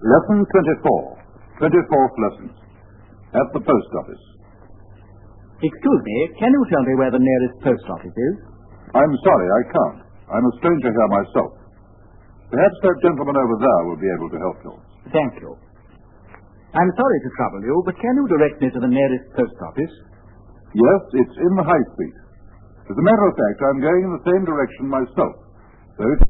Lesson 24. 24th lesson. At the post office. Excuse me, can you tell me where the nearest post office is? I'm sorry, I can't. I'm a stranger here myself. Perhaps that gentleman over there will be able to help you. Thank you. I'm sorry to trouble you, but can you direct me to the nearest post office? Yes, it's in the High Street. As a matter of fact, I'm going in the same direction myself. So it's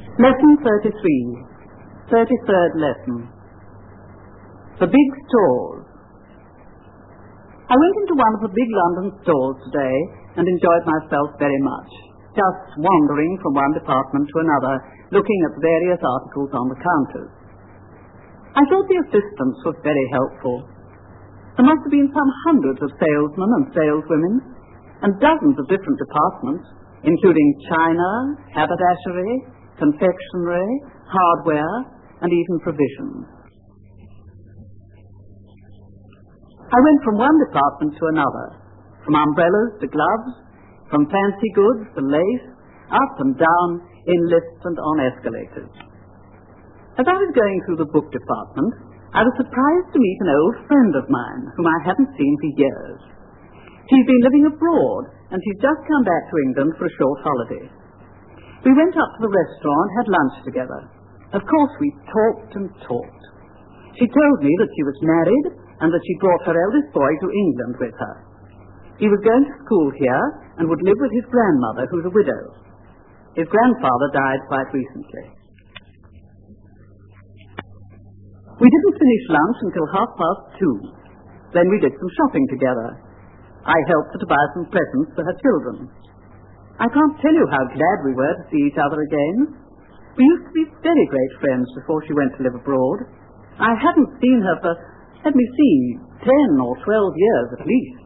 Lesson 33, 33rd lesson. The big stores. I went into one of the big London stores today and enjoyed myself very much, just wandering from one department to another, looking at the various articles on the counters. I thought the assistance was very helpful. There must have been some hundreds of salesmen and saleswomen, and dozens of different departments, including china, haberdashery, confectionery, hardware, and even provisions. I went from one department to another, from umbrellas to gloves, from fancy goods to lace, up and down, in lifts and on escalators. As I was going through the book department, I was surprised to meet an old friend of mine whom I hadn't seen for years. She's been living abroad, and she's just come back to England for a short holiday. We went up to the restaurant, had lunch together. Of course, we talked and talked. She told me that she was married and that she brought her eldest boy to England with her. He was going to school here and would live with his grandmother, who's a widow. His grandfather died quite recently. We didn't finish lunch until 2:30. Then we did some shopping together. I helped her to buy some presents for her children. I can't tell you how glad we were to see each other again. We used to be very great friends before she went to live abroad. I hadn't seen her for, 10 or 12 years at least.